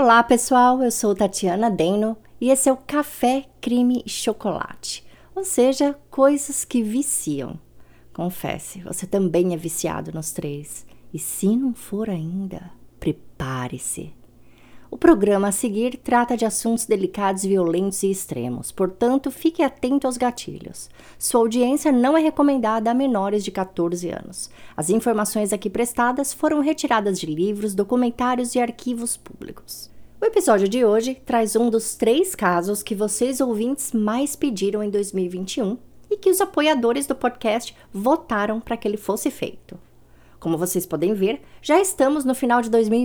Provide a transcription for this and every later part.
Olá pessoal, eu sou Tatiana Deno e esse é o Café, Crime e Chocolate, ou seja, coisas que viciam. Confesse, você também é viciado nos três e se não for ainda, prepare-se. O programa a seguir trata de assuntos delicados, violentos e extremos, portanto, fique atento aos gatilhos. Sua audiência não é recomendada a menores de 14 anos. As informações aqui prestadas foram retiradas de livros, documentários e arquivos públicos. O episódio de hoje traz um dos 3 casos que vocês ouvintes mais pediram em 2021 e que os apoiadores do podcast votaram para que ele fosse feito. Como vocês podem ver, já estamos no final de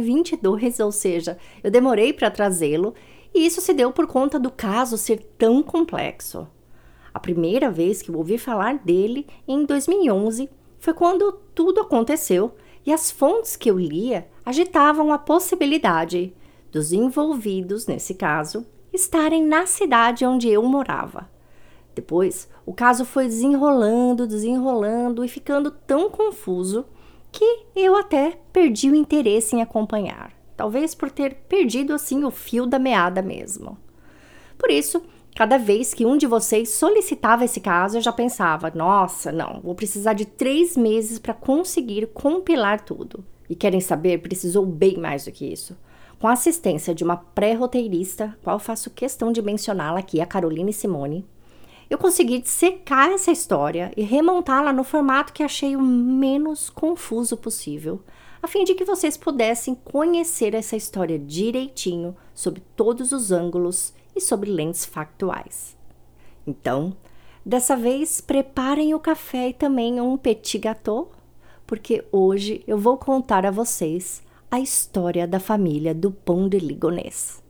2022, ou seja, eu demorei para trazê-lo e isso se deu por conta do caso ser tão complexo. A primeira vez que eu ouvi falar dele, em 2011, foi quando tudo aconteceu e as fontes que eu lia agitavam a possibilidade dos envolvidos, nesse caso, estarem na cidade onde eu morava. Depois, o caso foi desenrolando e ficando tão confuso que eu até perdi o interesse em acompanhar. Talvez por ter perdido, assim, o fio da meada mesmo. Por isso, cada vez que um de vocês solicitava esse caso, eu já pensava, nossa, não, vou precisar de 3 meses para conseguir compilar tudo. E querem saber, precisou bem mais do que isso. Com a assistência de uma pré-roteirista, qual faço questão de mencioná-la aqui, a Caroline Simone, eu consegui dissecar essa história e remontá-la no formato que achei o menos confuso possível, a fim de que vocês pudessem conhecer essa história direitinho, sob todos os ângulos e sob lentes factuais. Então, dessa vez, preparem o café e também um petit gâteau, porque hoje eu vou contar a vocês a história da família do Pont de Ligonnès.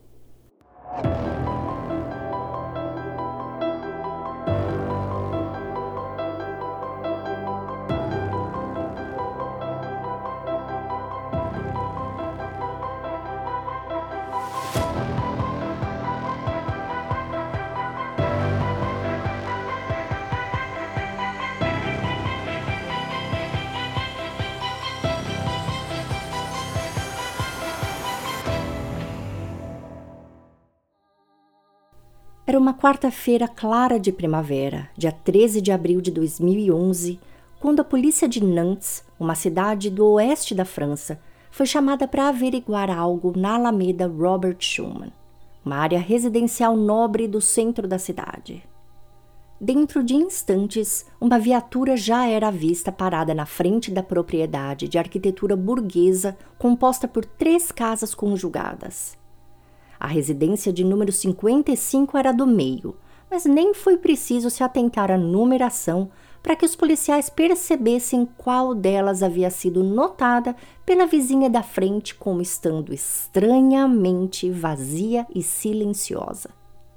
Era uma quarta-feira clara de primavera, dia 13 de abril de 2011, quando a polícia de Nantes, uma cidade do oeste da França, foi chamada para averiguar algo na Alameda Robert Schuman, uma área residencial nobre do centro da cidade. Dentro de instantes, uma viatura já era vista parada na frente da propriedade de arquitetura burguesa composta por 3 casas conjugadas. A residência de número 55 era do meio, mas nem foi preciso se atentar à numeração para que os policiais percebessem qual delas havia sido notada pela vizinha da frente como estando estranhamente vazia e silenciosa.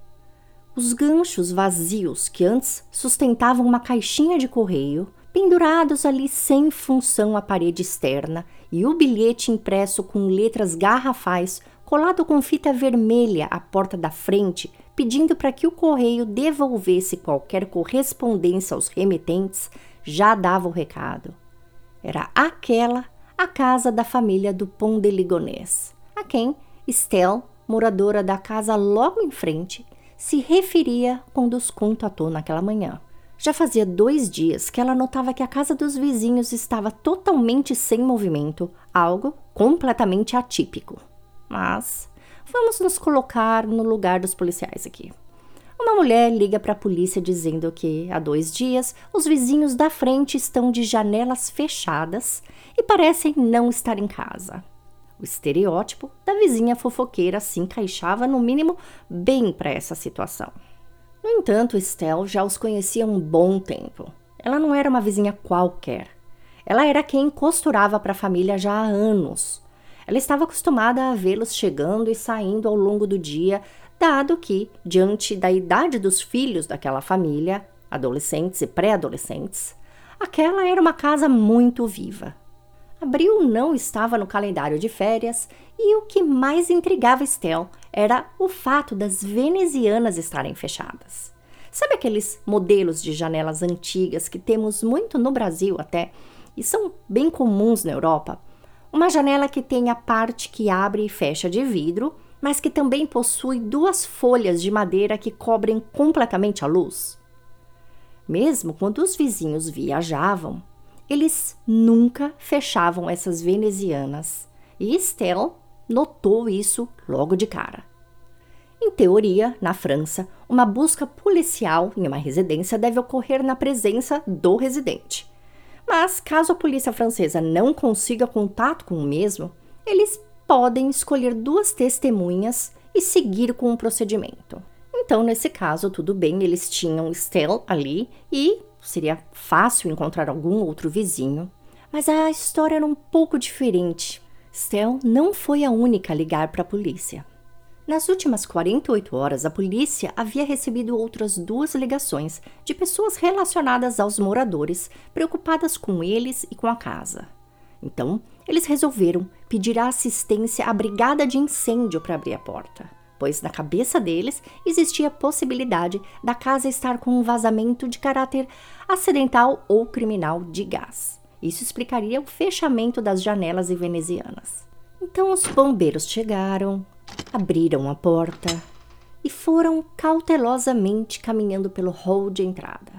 Os ganchos vazios que antes sustentavam uma caixinha de correio, pendurados ali sem função à parede externa, e o bilhete impresso com letras garrafais colado com fita vermelha à porta da frente, pedindo para que o correio devolvesse qualquer correspondência aos remetentes, já dava o recado. Era aquela a casa da família do Pont de Ligonnès, a quem Estelle, moradora da casa logo em frente, se referia quando os contatou naquela manhã. Já fazia 2 dias que ela notava que a casa dos vizinhos estava totalmente sem movimento, algo completamente atípico. Mas vamos nos colocar no lugar dos policiais aqui. Uma mulher liga para a polícia dizendo que, há 2 dias, os vizinhos da frente estão de janelas fechadas e parecem não estar em casa. O estereótipo da vizinha fofoqueira se encaixava, no mínimo, bem para essa situação. No entanto, Estelle já os conhecia há um bom tempo. Ela não era uma vizinha qualquer. Ela era quem costurava para a família já há anos. Ela estava acostumada a vê-los chegando e saindo ao longo do dia, dado que, diante da idade dos filhos daquela família, adolescentes e pré-adolescentes, aquela era uma casa muito viva. Abril não estava no calendário de férias e o que mais intrigava Estelle era o fato das venezianas estarem fechadas. Sabe aqueles modelos de janelas antigas que temos muito no Brasil até, e são bem comuns na Europa? Uma janela que tem a parte que abre e fecha de vidro mas que também possui 2 folhas de madeira que cobrem completamente a luz. Mesmo quando os vizinhos viajavam, eles nunca fechavam essas venezianas, e Estelle notou isso logo de cara. Em teoria, na França, uma busca policial em uma residência deve ocorrer na presença do residente. Mas, caso a polícia francesa não consiga contato com o mesmo, eles podem escolher 2 testemunhas e seguir com o procedimento. Então, nesse caso, tudo bem, eles tinham Estelle ali e seria fácil encontrar algum outro vizinho. Mas a história era um pouco diferente. Estelle não foi a única a ligar para a polícia. Nas últimas 48 horas, a polícia havia recebido outras 2 ligações de pessoas relacionadas aos moradores, preocupadas com eles e com a casa. Então, eles resolveram pedir assistência à brigada de incêndio para abrir a porta, pois na cabeça deles existia a possibilidade da casa estar com um vazamento de caráter acidental ou criminal de gás. Isso explicaria o fechamento das janelas venezianas. Então, os bombeiros chegaram, abriram a porta e foram cautelosamente caminhando pelo hall de entrada.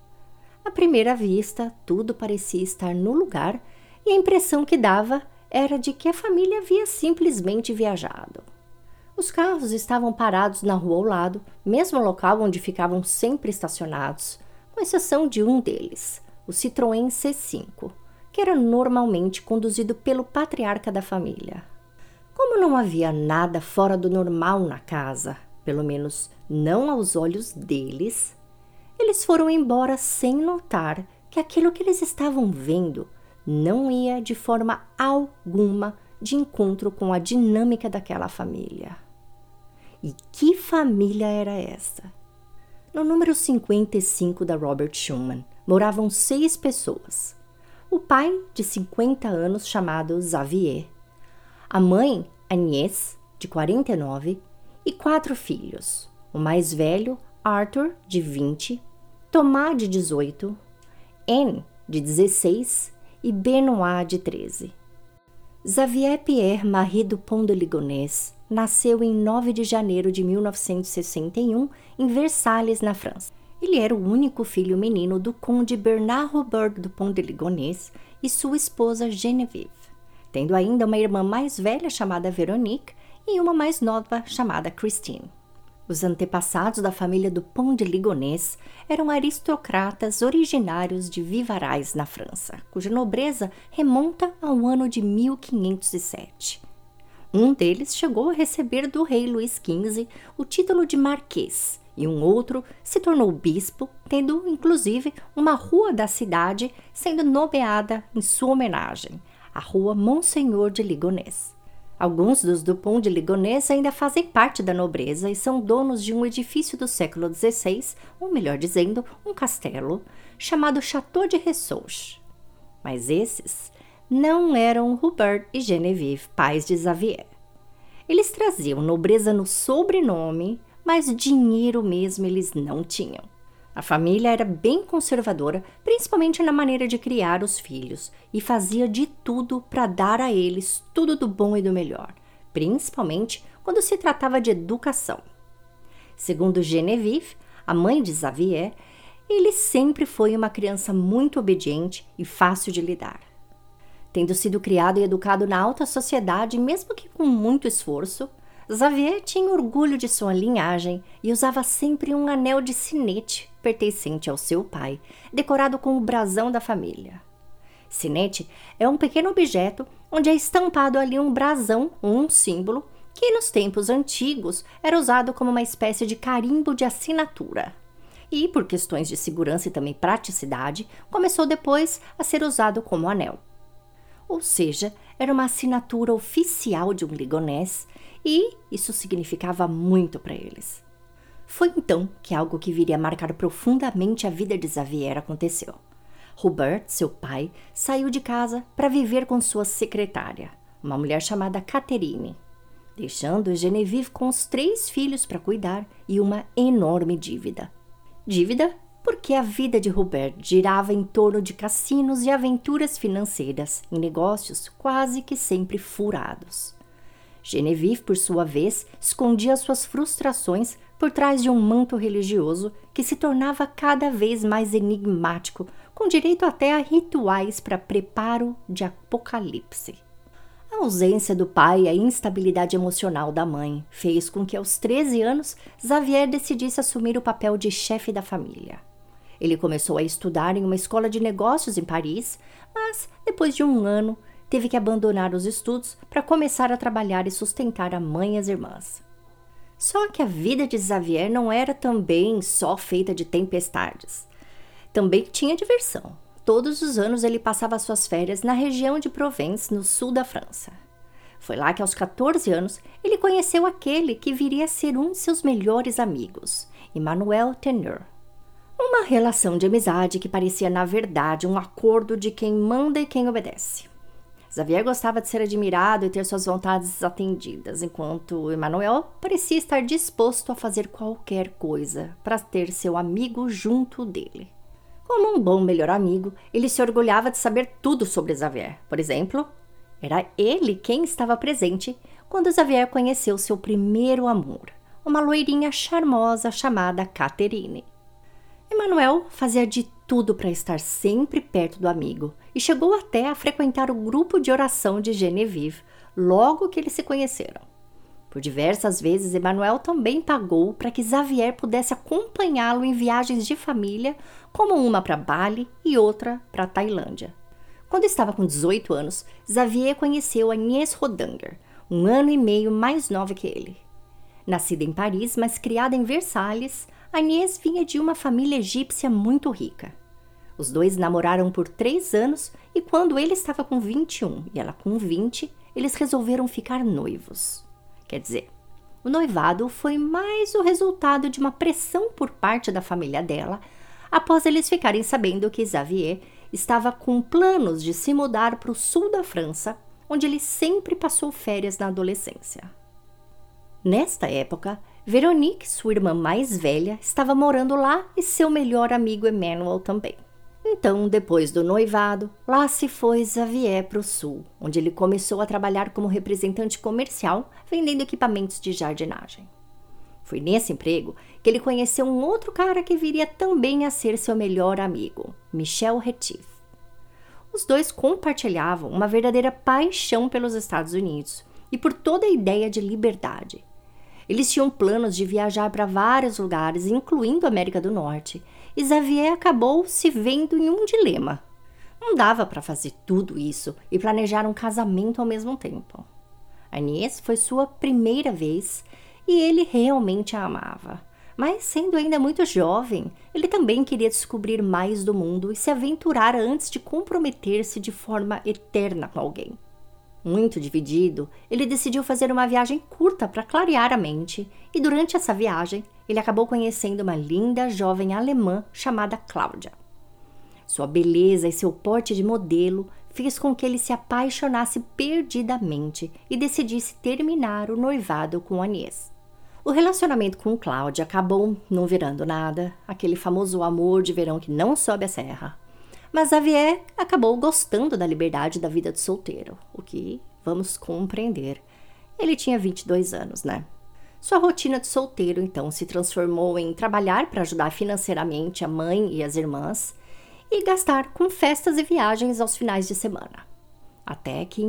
À primeira vista, tudo parecia estar no lugar e a impressão que dava era de que a família havia simplesmente viajado. Os carros estavam parados na rua ao lado, mesmo local onde ficavam sempre estacionados, com exceção de um deles, o Citroën C5, que era normalmente conduzido pelo patriarca da família. Como não havia nada fora do normal na casa, pelo menos não aos olhos deles, eles foram embora sem notar que aquilo que eles estavam vendo não ia de forma alguma de encontro com a dinâmica daquela família. E que família era essa? No número 55 da Robert Schumann moravam 6 pessoas. O pai, de 50 anos, chamado Xavier, a mãe, Agnès, de 49, e 4 filhos. O mais velho, Arthur, de 20, Thomas, de 18, Anne, de 16 e Benoît, de 13. Xavier Pierre Marie Dupont de Ligonnès nasceu em 9 de janeiro de 1961 em Versalhes, na França. Ele era o único filho menino do conde Bernard Robert Dupont de Ligonnès e sua esposa Geneviève, tendo ainda uma irmã mais velha chamada Veronique e uma mais nova chamada Christine. Os antepassados da família Dupont de Ligonnès eram aristocratas originários de Vivarais, na França, cuja nobreza remonta ao ano de 1507. Um deles chegou a receber do rei Luís XV o título de marquês, e um outro se tornou bispo, tendo inclusive uma rua da cidade sendo nomeada em sua homenagem, a Rua Monseigneur de Ligonnès. Alguns dos Dupont de Ligonnès ainda fazem parte da nobreza e são donos de um edifício do século XVI, ou melhor dizendo, um castelo, chamado Château de Ressouch. Mas esses não eram Hubert e Geneviève, pais de Xavier. Eles traziam nobreza no sobrenome, mas dinheiro mesmo eles não tinham. A família era bem conservadora, principalmente na maneira de criar os filhos, e fazia de tudo para dar a eles tudo do bom e do melhor, principalmente quando se tratava de educação. Segundo Geneviève, a mãe de Xavier, ele sempre foi uma criança muito obediente e fácil de lidar. Tendo sido criado e educado na alta sociedade, mesmo que com muito esforço, Xavier tinha orgulho de sua linhagem e usava sempre um anel de sinete pertencente ao seu pai, decorado com o brasão da família. Sinete é um pequeno objeto onde é estampado ali um brasão ou um símbolo que nos tempos antigos era usado como uma espécie de carimbo de assinatura. E, por questões de segurança e também praticidade, começou depois a ser usado como anel. Ou seja, era uma assinatura oficial de um Ligonnès e isso significava muito para eles. Foi então que algo que viria a marcar profundamente a vida de Xavier aconteceu. Hubert, seu pai, saiu de casa para viver com sua secretária, uma mulher chamada Catherine, deixando Geneviève com os 3 filhos para cuidar e uma enorme dívida. Dívida porque a vida de Hubert girava em torno de cassinos e aventuras financeiras em negócios quase que sempre furados. Genevieve, por sua vez, escondia suas frustrações por trás de um manto religioso que se tornava cada vez mais enigmático, com direito até a rituais para preparo de apocalipse. A ausência do pai e a instabilidade emocional da mãe fez com que, aos 13 anos, Xavier decidisse assumir o papel de chefe da família. Ele começou a estudar em uma escola de negócios em Paris, mas, depois de um ano, teve que abandonar os estudos para começar a trabalhar e sustentar a mãe e as irmãs. Só que a vida de Xavier não era também só feita de tempestades. Também tinha diversão. Todos os anos ele passava suas férias na região de Provence, no sul da França. Foi lá que, aos 14 anos, ele conheceu aquele que viria a ser um de seus melhores amigos, Emmanuel Teneur. Uma relação de amizade que parecia, na verdade, um acordo de quem manda e quem obedece. Xavier gostava de ser admirado e ter suas vontades atendidas, enquanto Emmanuel parecia estar disposto a fazer qualquer coisa para ter seu amigo junto dele. Como um bom melhor amigo, ele se orgulhava de saber tudo sobre Xavier. Por exemplo, era ele quem estava presente quando Xavier conheceu seu primeiro amor, uma loirinha charmosa chamada Catherine. Emmanuel fazia de tudo para estar sempre perto do amigo e chegou até a frequentar o grupo de oração de Genevieve logo que eles se conheceram. Por diversas vezes, Emmanuel também pagou para que Xavier pudesse acompanhá-lo em viagens de família, como uma para Bali e outra para Tailândia. Quando estava com 18 anos, Xavier conheceu Agnès Rodanger, um ano e meio mais nova que ele. Nascida em Paris, mas criada em Versalhes, Agnès vinha de uma família egípcia muito rica. Os dois namoraram por 3 anos e quando ele estava com 21 e ela com 20, eles resolveram ficar noivos. Quer dizer, o noivado foi mais o resultado de uma pressão por parte da família dela, após eles ficarem sabendo que Xavier estava com planos de se mudar para o sul da França, onde ele sempre passou férias na adolescência. Nesta época, Veronique, sua irmã mais velha, estava morando lá e seu melhor amigo Emmanuel também. Então, depois do noivado, lá se foi Xavier para o sul, onde ele começou a trabalhar como representante comercial, vendendo equipamentos de jardinagem. Foi nesse emprego que ele conheceu um outro cara que viria também a ser seu melhor amigo, Michel Rétif. Os dois compartilhavam uma verdadeira paixão pelos Estados Unidos e por toda a ideia de liberdade. Eles tinham planos de viajar para vários lugares, incluindo a América do Norte, e Xavier acabou se vendo em um dilema. Não dava para fazer tudo isso e planejar um casamento ao mesmo tempo. Agnès foi sua primeira vez e ele realmente a amava. Mas, sendo ainda muito jovem, ele também queria descobrir mais do mundo e se aventurar antes de comprometer-se de forma eterna com alguém. Muito dividido, ele decidiu fazer uma viagem curta para clarear a mente e durante essa viagem ele acabou conhecendo uma linda jovem alemã chamada Cláudia. Sua beleza e seu porte de modelo fez com que ele se apaixonasse perdidamente e decidisse terminar o noivado com Agnès. O relacionamento com Cláudia acabou não virando nada, aquele famoso amor de verão que não sobe a serra. Mas Xavier acabou gostando da liberdade da vida de solteiro, o que vamos compreender. Ele tinha 22 anos, né? Sua rotina de solteiro, então, se transformou em trabalhar para ajudar financeiramente a mãe e as irmãs e gastar com festas e viagens aos finais de semana. Até que, em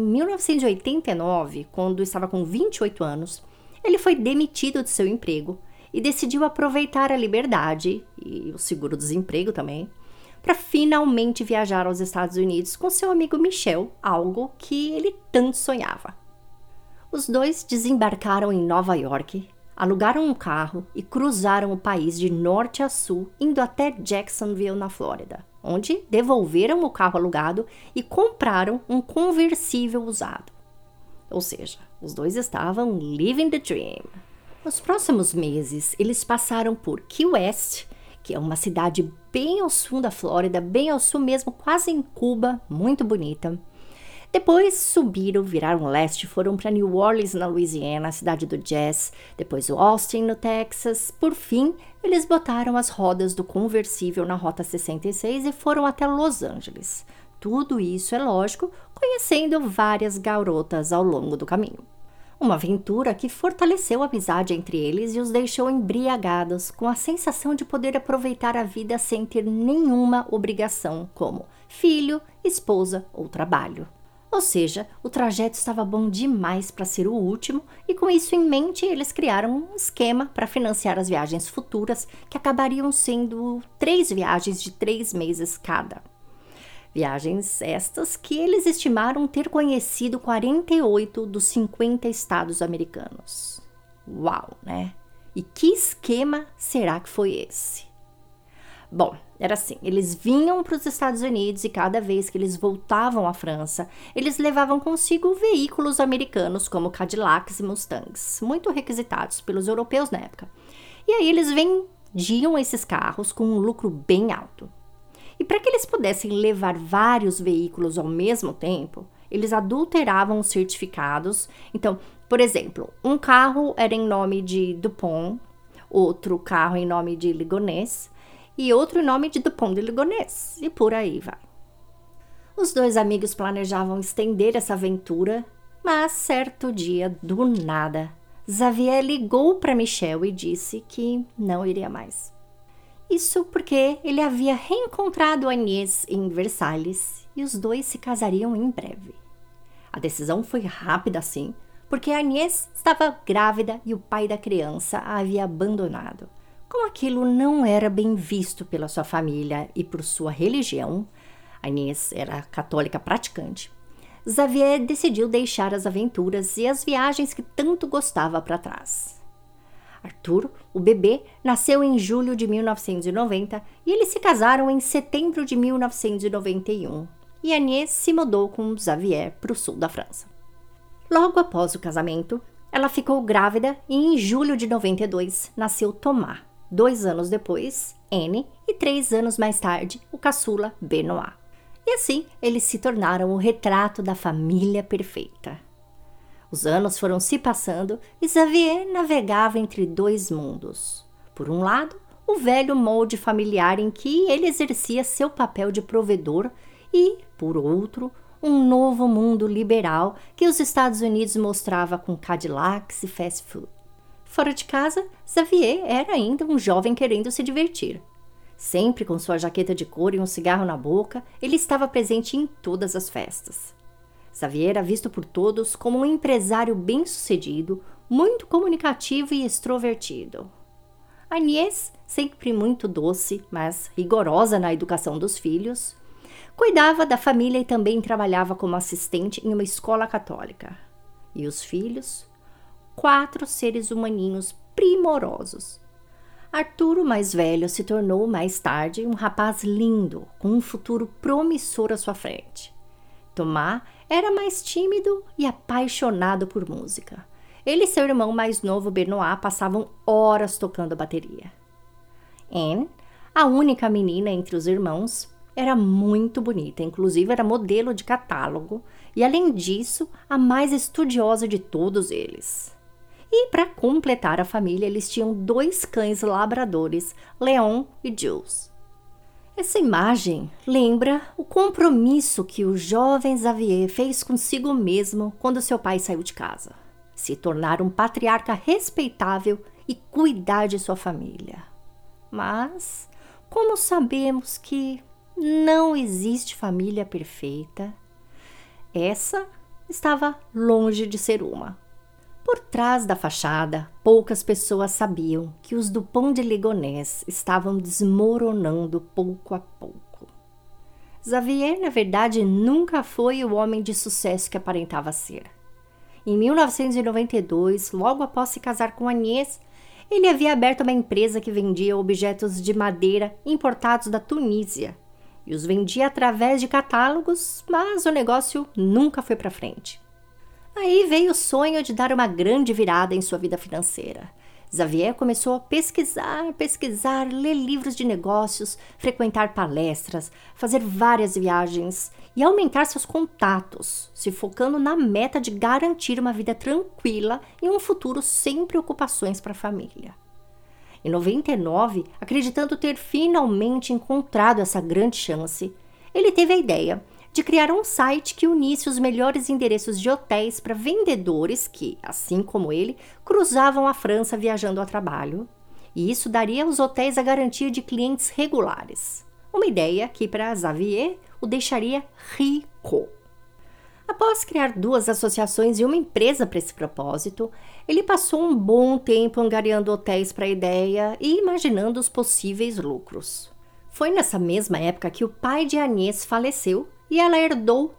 1989, quando estava com 28 anos, ele foi demitido de seu emprego e decidiu aproveitar a liberdade e o seguro-desemprego também para finalmente viajar aos Estados Unidos com seu amigo Michel, algo que ele tanto sonhava. Os dois desembarcaram em Nova York, alugaram um carro e cruzaram o país de norte a sul, indo até Jacksonville, na Flórida, onde devolveram o carro alugado e compraram um conversível usado. Ou seja, os dois estavam living the dream. Nos próximos meses, eles passaram por Key West, que é uma cidade bem ao sul da Flórida, bem ao sul mesmo, quase em Cuba, muito bonita. Depois subiram, viraram leste, foram para New Orleans, na Louisiana, a cidade do jazz, depois Austin, no Texas. Por fim, eles botaram as rodas do conversível na Rota 66 e foram até Los Angeles. Tudo isso, é lógico, conhecendo várias garotas ao longo do caminho. Uma aventura que fortaleceu a amizade entre eles e os deixou embriagados com a sensação de poder aproveitar a vida sem ter nenhuma obrigação, como filho, esposa ou trabalho. Ou seja, o trajeto estava bom demais para ser o último e com isso em mente eles criaram um esquema para financiar as viagens futuras que acabariam sendo 3 viagens de 3 meses cada. Viagens estas que eles estimaram ter conhecido 48 dos 50 estados americanos. Uau, né? E que esquema será que foi esse? Bom, era assim, eles vinham para os Estados Unidos e cada vez que eles voltavam à França, eles levavam consigo veículos americanos como Cadillacs e Mustangs, muito requisitados pelos europeus na época. E aí eles vendiam esses carros com um lucro bem alto. E para que eles pudessem levar vários veículos ao mesmo tempo, eles adulteravam os certificados. Então, por exemplo, um carro era em nome de Dupont, outro carro em nome de Ligonnès e outro em nome de Dupont de Ligonnès, e por aí vai. Os 2 amigos planejavam estender essa aventura, mas certo dia, do nada, Xavier ligou para Michel e disse que não iria mais. Isso porque ele havia reencontrado Agnès em Versalhes e os 2 se casariam em breve. A decisão foi rápida assim, porque Agnès estava grávida e o pai da criança a havia abandonado. Como aquilo não era bem visto pela sua família e por sua religião, Agnès era católica praticante, Xavier decidiu deixar as aventuras e as viagens que tanto gostava para trás. Arthur, o bebê, nasceu em julho de 1990 e eles se casaram em setembro de 1991. E Agnès se mudou com Xavier para o sul da França. Logo após o casamento, ela ficou grávida e em julho de 92 nasceu Thomas. 2 anos depois, Anne, e 3 anos mais tarde, o caçula Benoît. E assim, eles se tornaram o retrato da família perfeita. Os anos foram se passando e Xavier navegava entre 2 mundos. Por um lado, o velho molde familiar em que ele exercia seu papel de provedor e, por outro, um novo mundo liberal que os Estados Unidos mostrava com Cadillacs e fast food. Fora de casa, Xavier era ainda um jovem querendo se divertir. Sempre com sua jaqueta de couro e um cigarro na boca, ele estava presente em todas as festas. Xavier era visto por todos como um empresário bem-sucedido, muito comunicativo e extrovertido. Agnès, sempre muito doce, mas rigorosa na educação dos filhos, cuidava da família e também trabalhava como assistente em uma escola católica. E os filhos? 4 seres humaninhos primorosos. Arthur, o mais velho, se tornou mais tarde um rapaz lindo, com um futuro promissor à sua frente. Thomas era mais tímido e apaixonado por música. Ele e seu irmão mais novo, Benoît, passavam horas tocando bateria. Anne, a única menina entre os irmãos, era muito bonita, inclusive era modelo de catálogo e, além disso, a mais estudiosa de todos eles. E, para completar a família, eles tinham 2 cães labradores, Leon e Jules. Essa imagem lembra o compromisso que o jovem Xavier fez consigo mesmo quando seu pai saiu de casa. Se tornar um patriarca respeitável e cuidar de sua família. Mas, como sabemos que não existe família perfeita, essa estava longe de ser uma. Por trás da fachada, poucas pessoas sabiam que os Dupont de Ligonnès estavam desmoronando pouco a pouco. Xavier, na verdade, nunca foi o homem de sucesso que aparentava ser. Em 1992, logo após se casar com Agnès, ele havia aberto uma empresa que vendia objetos de madeira importados da Tunísia e os vendia através de catálogos, mas o negócio nunca foi para frente. Aí veio o sonho de dar uma grande virada em sua vida financeira. Xavier começou a pesquisar, ler livros de negócios, frequentar palestras, fazer várias viagens e aumentar seus contatos, se focando na meta de garantir uma vida tranquila e um futuro sem preocupações para a família. Em 99, acreditando ter finalmente encontrado essa grande chance, ele teve a ideia de criar um site que unisse os melhores endereços de hotéis para vendedores que, assim como ele, cruzavam a França viajando a trabalho. E isso daria aos hotéis a garantia de clientes regulares. Uma ideia que, para Xavier, o deixaria rico. Após criar 2 associações e uma empresa para esse propósito, ele passou um bom tempo angariando hotéis para a ideia e imaginando os possíveis lucros. Foi nessa mesma época que o pai de Agnès faleceu e ela herdou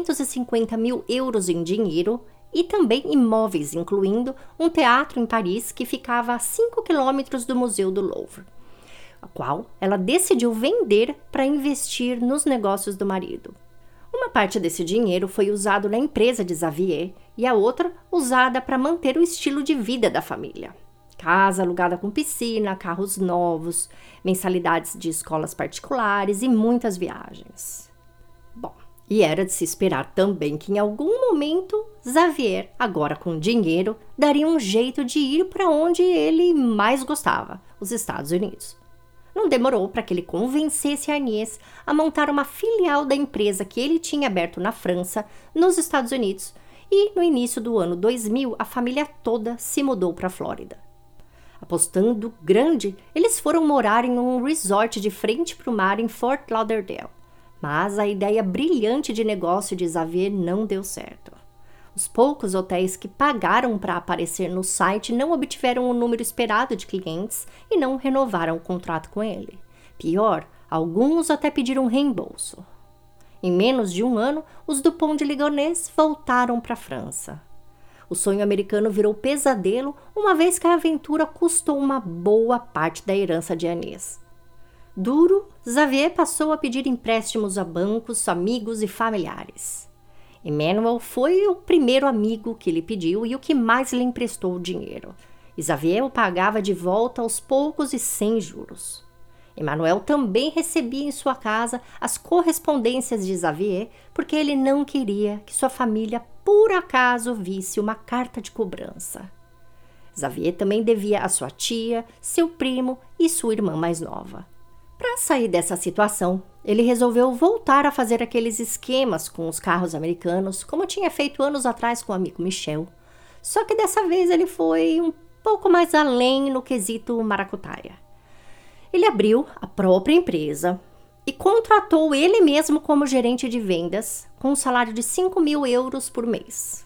350 mil euros em dinheiro e também imóveis, incluindo um teatro em Paris que ficava a 5 quilômetros do Museu do Louvre, a qual ela decidiu vender para investir nos negócios do marido. Uma parte desse dinheiro foi usado na empresa de Xavier e a outra usada para manter o estilo de vida da família. Casa alugada com piscina, carros novos, mensalidades de escolas particulares e muitas viagens. Bom, e era de se esperar também que em algum momento Xavier, agora com dinheiro, daria um jeito de ir para onde ele mais gostava, os Estados Unidos. Não demorou para que ele convencesse a Agnès a montar uma filial da empresa que ele tinha aberto na França, nos Estados Unidos, e no início do ano 2000 a família toda se mudou para a Flórida. Apostando grande, eles foram morar em um resort de frente para o mar em Fort Lauderdale, mas a ideia brilhante de negócio de Xavier não deu certo. Os poucos hotéis que pagaram para aparecer no site não obtiveram o número esperado de clientes e não renovaram o contrato com ele. Pior, alguns até pediram reembolso. Em menos de um ano, os Dupont de Ligonnès voltaram para a França. O sonho americano virou pesadelo, uma vez que a aventura custou uma boa parte da herança de Agnès. Duro, Xavier passou a pedir empréstimos a bancos, amigos e familiares. Emmanuel foi o primeiro amigo que lhe pediu e o que mais lhe emprestou o dinheiro. Xavier o pagava de volta aos poucos e sem juros. Emmanuel também recebia em sua casa as correspondências de Xavier porque ele não queria que sua família por acaso visse uma carta de cobrança. Xavier também devia a sua tia, seu primo e sua irmã mais nova. Para sair dessa situação, ele resolveu voltar a fazer aqueles esquemas com os carros americanos, como tinha feito anos atrás com o amigo Michel. Só que dessa vez ele foi um pouco mais além no quesito maracutaia. Ele abriu a própria empresa e contratou ele mesmo como gerente de vendas, com um salário de 5 mil euros por mês.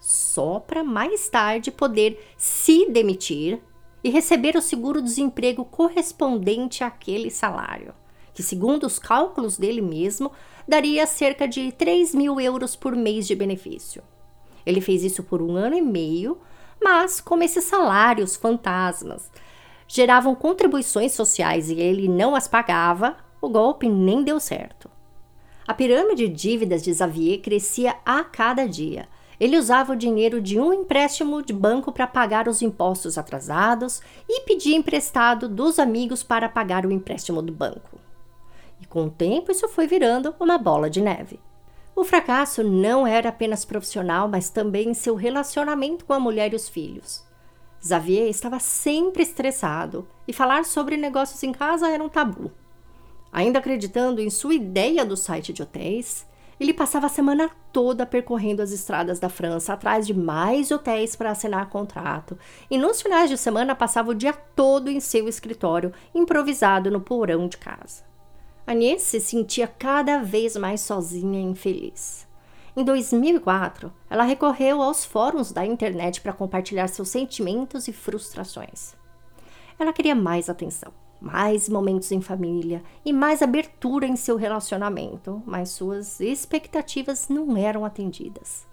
Só para mais tarde poder se demitir e receber o seguro-desemprego correspondente àquele salário, que, segundo os cálculos dele mesmo, daria cerca de 3 mil euros por mês de benefício. Ele fez isso por 1 ano e meio, mas como esses salários fantasmas geravam contribuições sociais e ele não as pagava, o golpe nem deu certo. A pirâmide de dívidas de Xavier crescia a cada dia. Ele usava o dinheiro de um empréstimo de banco para pagar os impostos atrasados e pedia emprestado dos amigos para pagar o empréstimo do banco. E com o tempo isso foi virando uma bola de neve. O fracasso não era apenas profissional, mas também em seu relacionamento com a mulher e os filhos. Xavier estava sempre estressado e falar sobre negócios em casa era um tabu. Ainda acreditando em sua ideia do site de hotéis, ele passava a semana toda percorrendo as estradas da França atrás de mais hotéis para assinar contrato e nos finais de semana passava o dia todo em seu escritório, improvisado no porão de casa. Agnès se sentia cada vez mais sozinha e infeliz. Em 2004, ela recorreu aos fóruns da internet para compartilhar seus sentimentos e frustrações. Ela queria mais atenção, mais momentos em família e mais abertura em seu relacionamento, mas suas expectativas não eram atendidas.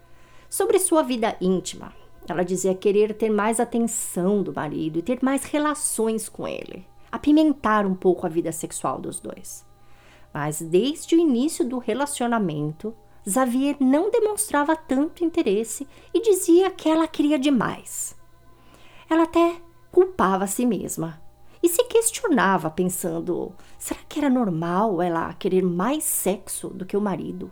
Sobre sua vida íntima, ela dizia querer ter mais atenção do marido e ter mais relações com ele, apimentar um pouco a vida sexual dos dois. Mas desde o início do relacionamento, Xavier não demonstrava tanto interesse e dizia que ela queria demais. Ela até culpava a si mesma e se questionava pensando, será que era normal ela querer mais sexo do que o marido?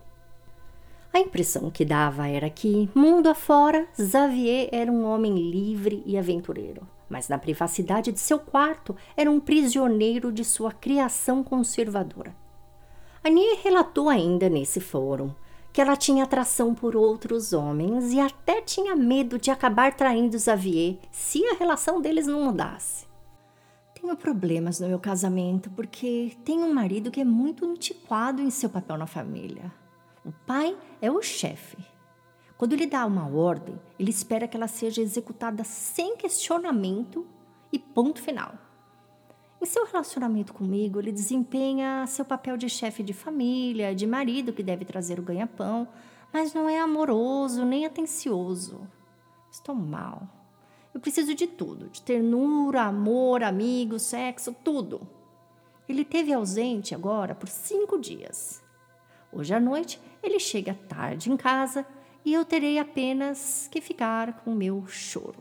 A impressão que dava era que, mundo afora, Xavier era um homem livre e aventureiro, mas na privacidade de seu quarto era um prisioneiro de sua criação conservadora. Annie relatou ainda nesse fórum que ela tinha atração por outros homens e até tinha medo de acabar traindo Xavier se a relação deles não mudasse. Tenho problemas no meu casamento porque tenho um marido que é muito antiquado em seu papel na família. O pai é o chefe. Quando ele dá uma ordem, ele espera que ela seja executada sem questionamento e ponto final. Em seu relacionamento comigo, ele desempenha seu papel de chefe de família, de marido que deve trazer o ganha-pão, mas não é amoroso nem atencioso. Estou mal. Eu preciso de tudo, de ternura, amor, amigos, sexo, tudo. Ele esteve ausente agora por 5 dias. Hoje à noite, ele chega tarde em casa e eu terei apenas que ficar com o meu choro.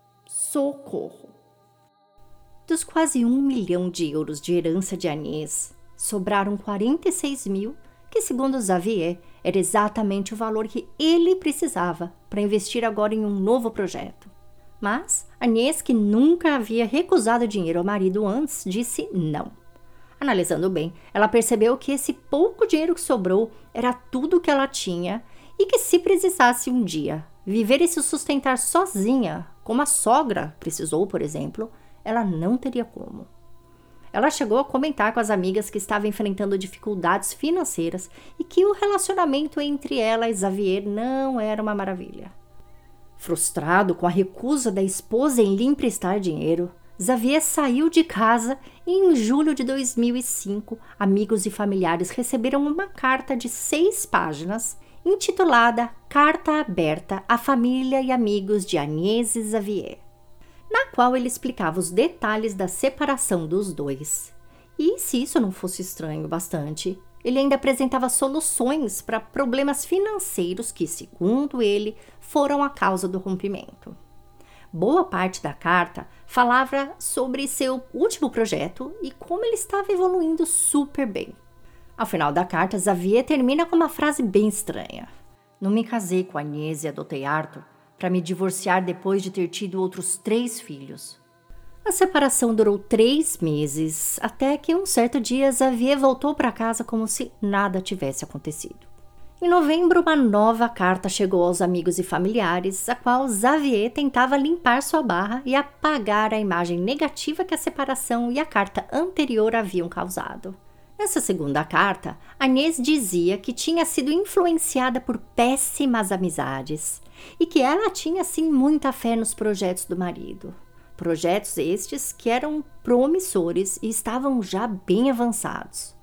Socorro! Dos quase 1 milhão de euros de herança de Agnès, sobraram 46 mil, que segundo Xavier, era exatamente o valor que ele precisava para investir agora em um novo projeto. Mas Agnès, que nunca havia recusado dinheiro ao marido antes, disse não. Analisando bem, ela percebeu que esse pouco dinheiro que sobrou era tudo que ela tinha e que se precisasse um dia viver e se sustentar sozinha, como a sogra precisou, por exemplo, ela não teria como. Ela chegou a comentar com as amigas que estavam enfrentando dificuldades financeiras e que o relacionamento entre ela e Xavier não era uma maravilha. Frustrado com a recusa da esposa em lhe emprestar dinheiro, Xavier saiu de casa e em julho de 2005, amigos e familiares receberam uma carta de 6 páginas intitulada Carta Aberta à Família e Amigos de Agnès e Xavier, na qual ele explicava os detalhes da separação dos dois. E, se isso não fosse estranho bastante, ele ainda apresentava soluções para problemas financeiros que, segundo ele, foram a causa do rompimento. Boa parte da carta falava sobre seu último projeto e como ele estava evoluindo super bem. Ao final da carta, Xavier termina com uma frase bem estranha. Não me casei com Agnès e adotei Arthur para me divorciar depois de ter tido outros 3 filhos. A separação durou 3 meses, até que um certo dia Xavier voltou para casa como se nada tivesse acontecido. Em novembro, uma nova carta chegou aos amigos e familiares, a qual Xavier tentava limpar sua barra e apagar a imagem negativa que a separação e a carta anterior haviam causado. Nessa segunda carta, Agnès dizia que tinha sido influenciada por péssimas amizades e que ela tinha, sim, muita fé nos projetos do marido. Projetos estes que eram promissores e estavam já bem avançados.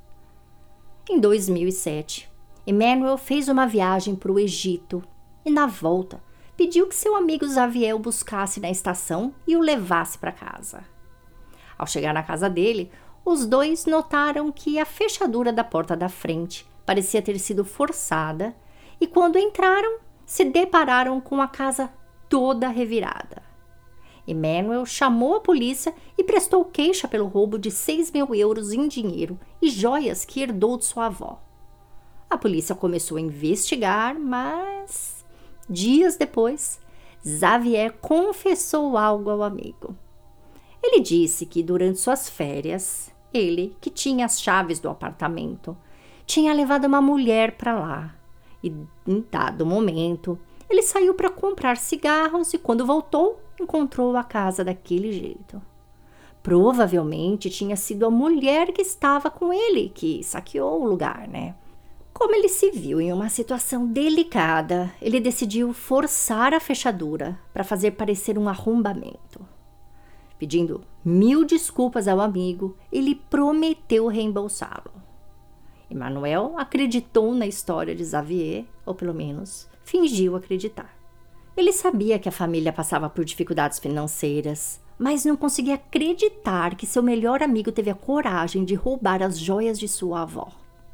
Em 2007, Emmanuel fez uma viagem para o Egito e, na volta, pediu que seu amigo Xavier o buscasse na estação e o levasse para casa. Ao chegar na casa dele, os dois notaram que a fechadura da porta da frente parecia ter sido forçada e, quando entraram, se depararam com a casa toda revirada. Emmanuel chamou a polícia e prestou queixa pelo roubo de 6 mil euros em dinheiro e joias que herdou de sua avó. A polícia começou a investigar, mas dias depois, Xavier confessou algo ao amigo. Ele disse que durante suas férias, ele, que tinha as chaves do apartamento, tinha levado uma mulher para lá e, em dado momento, ele saiu para comprar cigarros e, quando voltou, encontrou a casa daquele jeito. Provavelmente tinha sido a mulher que estava com ele que saqueou o lugar, né? Como ele se viu em uma situação delicada, ele decidiu forçar a fechadura para fazer parecer um arrombamento. Pedindo 1000 desculpas ao amigo, ele prometeu reembolsá-lo. Emmanuel acreditou na história de Xavier, ou pelo menos fingiu acreditar. Ele sabia que a família passava por dificuldades financeiras, mas não conseguia acreditar que seu melhor amigo teve a coragem de roubar as joias de sua avó.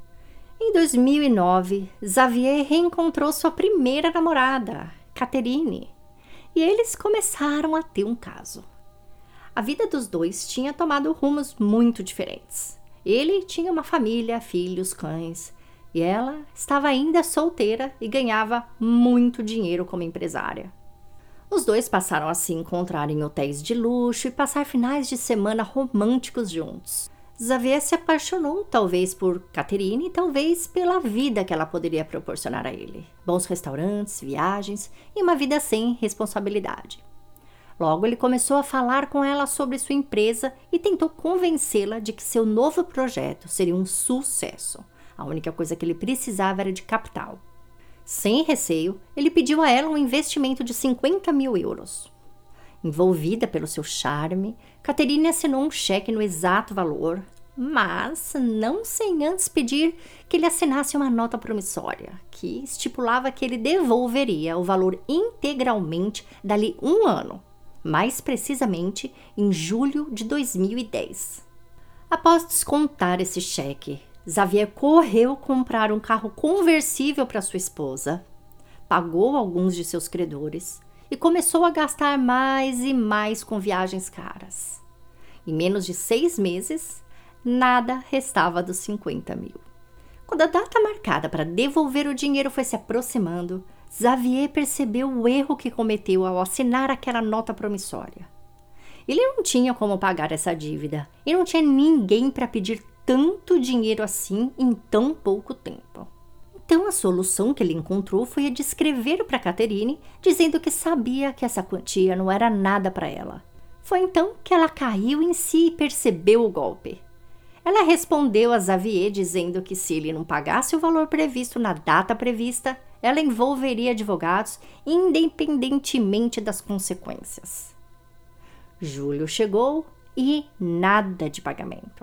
Em 2009, Xavier reencontrou sua primeira namorada, Catherine, e eles começaram a ter um caso. A vida dos dois tinha tomado rumos muito diferentes. Ele tinha uma família, filhos, cães, e ela estava ainda solteira e ganhava muito dinheiro como empresária. Os dois passaram a se encontrar em hotéis de luxo e passar finais de semana românticos juntos. Xavier se apaixonou talvez por Catherine e talvez pela vida que ela poderia proporcionar a ele. Bons restaurantes, viagens e uma vida sem responsabilidade. Logo, ele começou a falar com ela sobre sua empresa e tentou convencê-la de que seu novo projeto seria um sucesso. A única coisa que ele precisava era de capital. Sem receio, ele pediu a ela um investimento de 50 mil euros. Envolvida pelo seu charme, Catherine assinou um cheque no exato valor, mas não sem antes pedir que ele assinasse uma nota promissória, que estipulava que ele devolveria o valor integralmente dali um ano, mais precisamente em julho de 2010. Após descontar esse cheque, Xavier correu comprar um carro conversível para sua esposa, pagou alguns de seus credores e começou a gastar mais e mais com viagens caras. Em menos de 6 meses, nada restava dos 50 mil. Quando a data marcada para devolver o dinheiro foi se aproximando, Xavier percebeu o erro que cometeu ao assinar aquela nota promissória. Ele não tinha como pagar essa dívida e não tinha ninguém para pedir tanto dinheiro assim em tão pouco tempo. Então a solução que ele encontrou foi a de escrever para Catherine, dizendo que sabia que essa quantia não era nada para ela. Foi então que ela caiu em si e percebeu o golpe. Ela respondeu a Xavier dizendo que se ele não pagasse o valor previsto na data prevista, ela envolveria advogados independentemente das consequências. Julho chegou e nada de pagamento.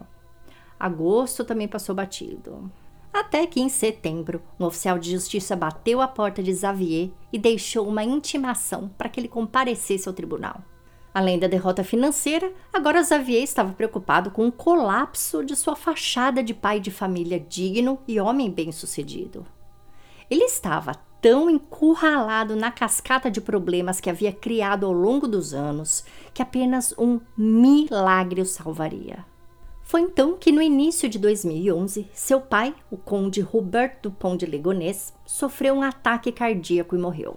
Agosto também passou batido. Até que em setembro, um oficial de justiça bateu a porta de Xavier e deixou uma intimação para que ele comparecesse ao tribunal. Além da derrota financeira, agora Xavier estava preocupado com o colapso de sua fachada de pai de família digno e homem bem-sucedido. Ele estava tão encurralado na cascata de problemas que havia criado ao longo dos anos que apenas um milagre o salvaria. Foi então que no início de 2011, seu pai, o conde Robert Dupont de Ligonnès, sofreu um ataque cardíaco e morreu.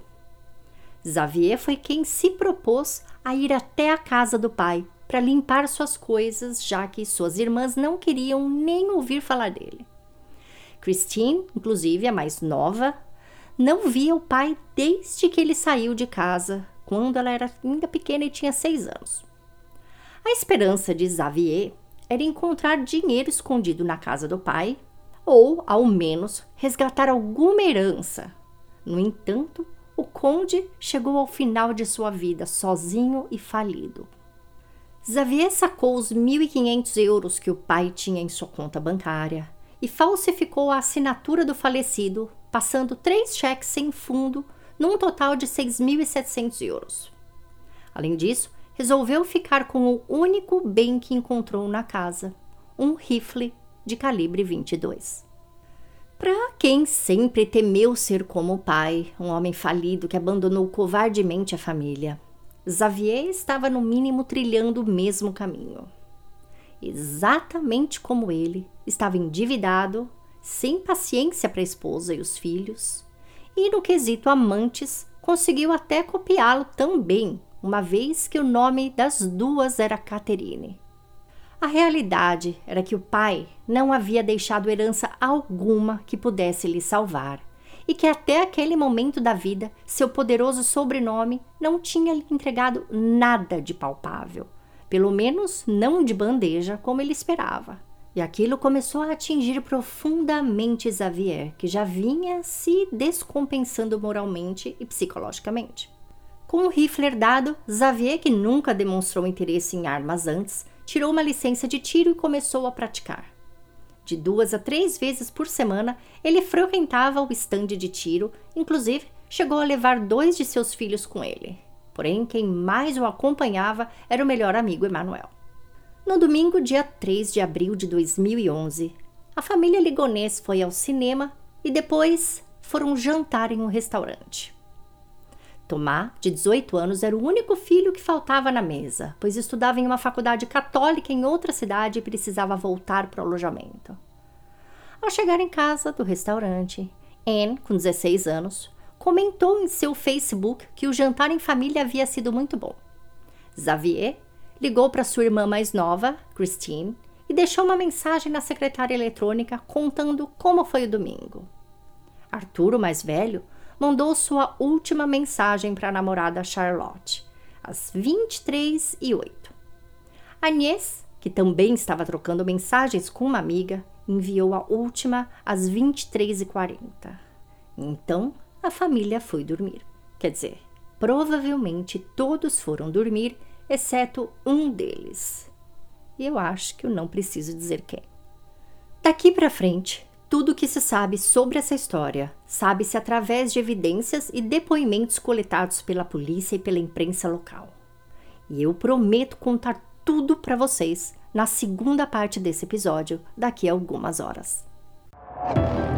Xavier foi quem se propôs a ir até a casa do pai para limpar suas coisas, já que suas irmãs não queriam nem ouvir falar dele. Christine, inclusive a mais nova, não via o pai desde que ele saiu de casa, quando ela era ainda pequena e tinha 6 anos. A esperança de Xavier era encontrar dinheiro escondido na casa do pai, ou, ao menos, resgatar alguma herança. No entanto, o conde chegou ao final de sua vida sozinho e falido. Xavier sacou os 1.500 euros que o pai tinha em sua conta bancária e falsificou a assinatura do falecido, passando 3 cheques sem fundo, num total de 6.700 euros. Além disso, resolveu ficar com o único bem que encontrou na casa, um rifle de calibre 22. Para quem sempre temeu ser como o pai, um homem falido que abandonou covardemente a família, Xavier estava no mínimo trilhando o mesmo caminho. Exatamente como ele, estava endividado, sem paciência para a esposa e os filhos, e no quesito amantes, conseguiu até copiá-lo também, uma vez que o nome das duas era Catherine. A realidade era que o pai não havia deixado herança alguma que pudesse lhe salvar, e que até aquele momento da vida, seu poderoso sobrenome não tinha lhe entregado nada de palpável, pelo menos não de bandeja como ele esperava. E aquilo começou a atingir profundamente Xavier, que já vinha se descompensando moralmente e psicologicamente. Com o rifle herdado, Xavier, que nunca demonstrou interesse em armas antes, tirou uma licença de tiro e começou a praticar. De 2 a 3 vezes por semana, ele frequentava o estande de tiro, inclusive chegou a levar 2 de seus filhos com ele. Porém, quem mais o acompanhava era o melhor amigo Emmanuel. No domingo, dia 3 de abril de 2011, a família Ligonnès foi ao cinema e depois foram jantar em um restaurante. Thomas, de 18 anos, era o único filho que faltava na mesa, pois estudava em uma faculdade católica em outra cidade e precisava voltar para o alojamento. Ao chegar em casa do restaurante, Anne, com 16 anos, comentou em seu Facebook que o jantar em família havia sido muito bom. Xavier ligou para sua irmã mais nova, Christine, e deixou uma mensagem na secretária eletrônica contando como foi o domingo. Arthur, o mais velho, mandou sua última mensagem para a namorada Charlotte, às 23h08. Agnès, que também estava trocando mensagens com uma amiga, enviou a última às 23h40. Então, a família foi dormir. Quer dizer, provavelmente todos foram dormir, exceto um deles. E eu acho que eu não preciso dizer quem. Daqui para frente, tudo o que se sabe sobre essa história sabe-se através de evidências e depoimentos coletados pela polícia e pela imprensa local. E eu prometo contar tudo para vocês na segunda parte desse episódio, daqui a algumas horas.